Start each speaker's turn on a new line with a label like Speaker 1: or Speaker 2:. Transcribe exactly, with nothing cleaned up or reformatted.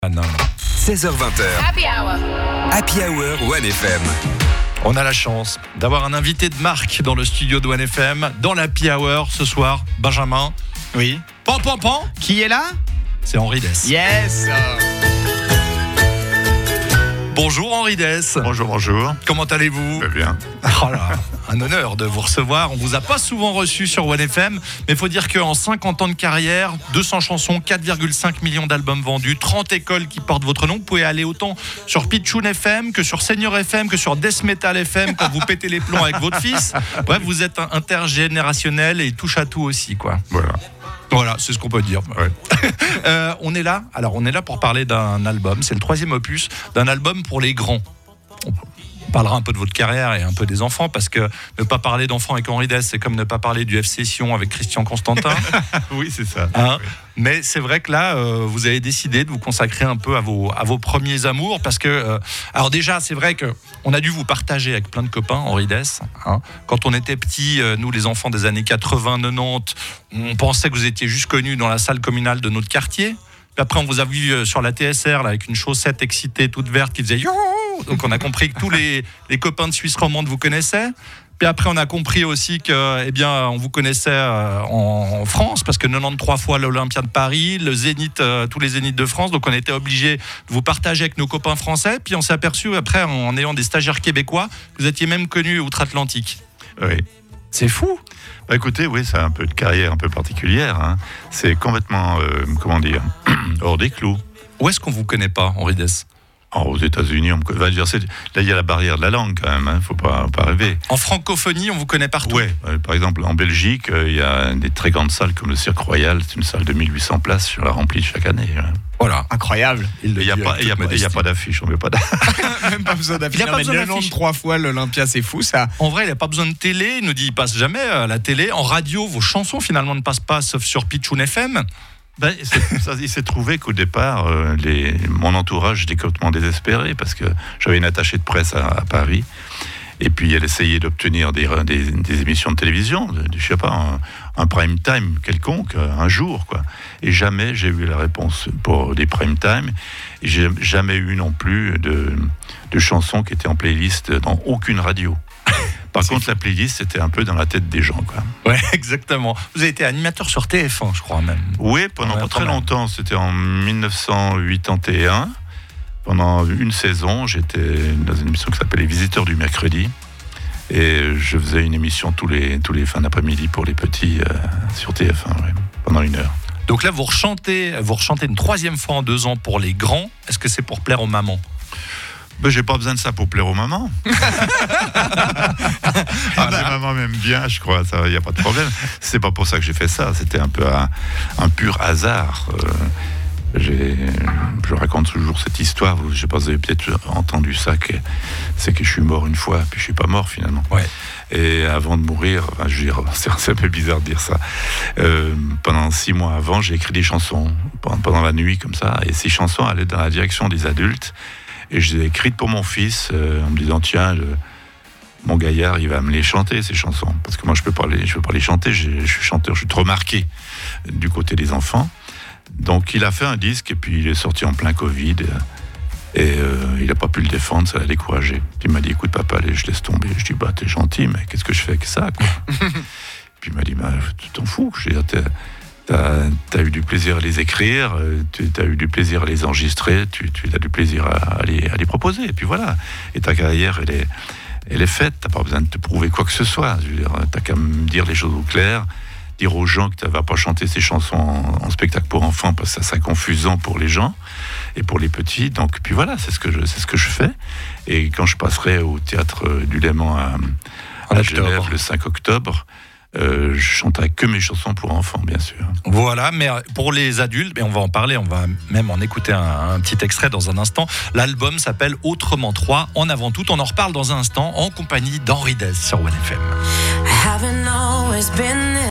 Speaker 1: Ah non, non.
Speaker 2: seize heures vingt.
Speaker 3: Happy Hour.
Speaker 2: Happy Hour One F M.
Speaker 1: On a la chance d'avoir un invité de marque dans le studio de One F M, dans la Happy Hour ce soir. Benjamin.
Speaker 4: Oui.
Speaker 1: Pan, pan, pan.
Speaker 4: Qui est là?
Speaker 1: C'est Henri Dess.
Speaker 4: Yes.
Speaker 1: Bonjour Henri Dess.
Speaker 5: Bonjour, bonjour.
Speaker 1: Comment allez-vous?
Speaker 5: Très bien.
Speaker 1: Oh là, un honneur de vous recevoir. On vous a pas souvent reçu sur One F M, mais il faut dire qu'en cinquante ans de carrière, deux cents chansons, quatre virgule cinq millions d'albums vendus, trente écoles qui portent votre nom. Vous pouvez aller autant sur Pitchoun F M que sur Senior F M que sur Death Metal F M quand vous pétez les plombs avec votre fils. Bref, vous êtes intergénérationnel et touche à tout aussi, quoi.
Speaker 5: Voilà.
Speaker 1: Voilà, c'est ce qu'on peut dire.
Speaker 5: Ouais.
Speaker 1: euh, on est là. Alors, on est là pour parler d'un album. C'est le troisième opus d'un album pour les grands. On parlera un peu de votre carrière et un peu des enfants, parce que ne pas parler d'enfants avec Henri Dess, c'est comme ne pas parler du F C Sion avec Christian Constantin.
Speaker 5: Oui, c'est ça.
Speaker 1: Hein,
Speaker 5: oui.
Speaker 1: Mais c'est vrai que là, euh, vous avez décidé de vous consacrer un peu à vos, à vos premiers amours, parce que, euh, alors déjà, c'est vrai que on a dû vous partager avec plein de copains, Henri Dess. Hein. Quand on était petits, euh, nous les enfants des années quatre-vingts, quatre-vingt-dix, on pensait que vous étiez juste connus dans la salle communale de notre quartier. Puis après, on vous a vu euh, sur la T S R là, avec une chaussette excitée toute verte qui faisait yo. Donc on a compris que tous les, les copains de Suisse romande vous connaissaient. Puis après, on a compris aussi que, eh bien, on vous connaissait euh, en, en France, parce que quatre-vingt-treize fois l'Olympia de Paris, le Zénith, euh, tous les Zéniths de France. Donc on était obligé de vous partager avec nos copains français. Puis on s'est aperçu après, en ayant des stagiaires québécois, que vous étiez même connus outre-Atlantique.
Speaker 5: Oui.
Speaker 1: C'est fou.
Speaker 5: Bah, écoutez, oui, c'est un peu de carrière un peu particulière. Hein. C'est complètement, euh, comment dire, hors des clous.
Speaker 1: Où est-ce qu'on vous connaît pas, Henri Dess?
Speaker 5: Alors, aux États-Unis, on me connaît. Là, il y a la barrière de la langue quand même. Hein. Faut pas, pas rêver.
Speaker 1: En francophonie, on vous connaît partout.
Speaker 5: Ouais. Euh, par exemple, en Belgique, euh, il y a des très grandes salles comme le Cirque Royal. C'est une salle de mille huit cents places. Je la remplis chaque année. Hein.
Speaker 1: Voilà.
Speaker 4: Incroyable.
Speaker 5: Il n'y a, pas, il y a, il y a pas d'affiche. On met pas d'affiche.
Speaker 4: Même pas besoin d'affiche.
Speaker 1: Il y a pas
Speaker 4: Non,
Speaker 1: besoin
Speaker 4: mais le
Speaker 1: d'affiche.
Speaker 4: nom de trois fois l'Olympia, c'est fou ça.
Speaker 1: En vrai, il n'a pas besoin de télé. Il nous dit, il passe jamais à la télé. En radio, vos chansons finalement ne passent pas, sauf sur Pitchoun F M.
Speaker 5: Ben, c'est, ça, il s'est trouvé qu'au départ, euh, les, mon entourage était complètement désespéré parce que j'avais une attachée de presse à, à Paris. Et puis elle essayait d'obtenir des, des, des émissions de télévision, de, de, je sais pas, un, un prime time quelconque, un jour, quoi. Et jamais j'ai eu la réponse pour des prime time. Et j'ai jamais eu non plus de, de chansons qui étaient en playlist dans aucune radio. Par contre, la playlist, c'était un peu dans la tête des gens, quoi.
Speaker 1: Ouais, exactement. Vous avez été animateur sur T F un, je crois même.
Speaker 5: Oui, pendant
Speaker 1: Ouais,
Speaker 5: pas très
Speaker 1: même.
Speaker 5: longtemps. C'était en dix-neuf cent quatre-vingt-un. Pendant une saison, j'étais dans une émission qui s'appelait Les Visiteurs du Mercredi. Et je faisais une émission tous les, tous les fins d'après-midi pour les petits euh, sur T F un, ouais, pendant une heure.
Speaker 1: Donc là, vous rechantez, vous rechantez une troisième fois en deux ans pour les grands. Est-ce que c'est pour plaire aux mamans?
Speaker 5: Ben, j'ai pas besoin de ça pour plaire aux mamans. Ah, les mamans m'aiment bien, je crois, il n'y a pas de problème. C'est pas pour ça que j'ai fait ça, c'était un peu un, un pur hasard. Euh, j'ai, je raconte toujours cette histoire, je sais pas, vous avez peut-être entendu ça, que, c'est que je suis mort une fois, puis je suis pas mort finalement.
Speaker 1: Ouais.
Speaker 5: Et avant de mourir, enfin, je veux dire, c'est, c'est un peu bizarre de dire ça, euh, pendant six mois avant, j'ai écrit des chansons, pendant, pendant la nuit comme ça, et ces chansons allaient dans la direction des adultes. Et je les ai écrites pour mon fils, euh, en me disant, tiens, le, mon gaillard, il va me les chanter, ces chansons. Parce que moi, je ne peux pas les, je peux pas les chanter, je, je suis chanteur, je suis trop marqué du côté des enfants. Donc, il a fait un disque, et puis il est sorti en plein Covid. Et euh, il n'a pas pu le défendre, ça l'a découragé. Puis il m'a dit, écoute, papa, allez, je laisse tomber. Je dis, bah, t'es gentil, mais qu'est-ce que je fais avec ça, quoi? Puis il m'a dit, bah, tu t'en fous. Je dis, t'es... T'as, t'as eu du plaisir à les écrire, tu as eu du plaisir à les enregistrer, tu, tu as du plaisir à, à, les, à les proposer, et puis voilà. Et ta carrière, elle est, elle est faite, t'as pas besoin de te prouver quoi que ce soit. Je veux dire, t'as qu'à me dire les choses au clair, dire aux gens que tu ne vas pas chanter ces chansons en, en spectacle pour enfants, parce que ça serait confusant pour les gens et pour les petits. Donc, puis voilà, c'est ce que je, c'est ce que je fais. Et quand je passerai au Théâtre du Léman à, à Genève le cinq octobre, Euh, je chanterai que mes chansons pour enfants, bien sûr.
Speaker 1: Voilà, mais pour les adultes, mais on va en parler, on va même en écouter un, un petit extrait dans un instant. L'album s'appelle Autrement trois, en avant tout. On en reparle dans un instant en compagnie d'Henri Dess sur One F M.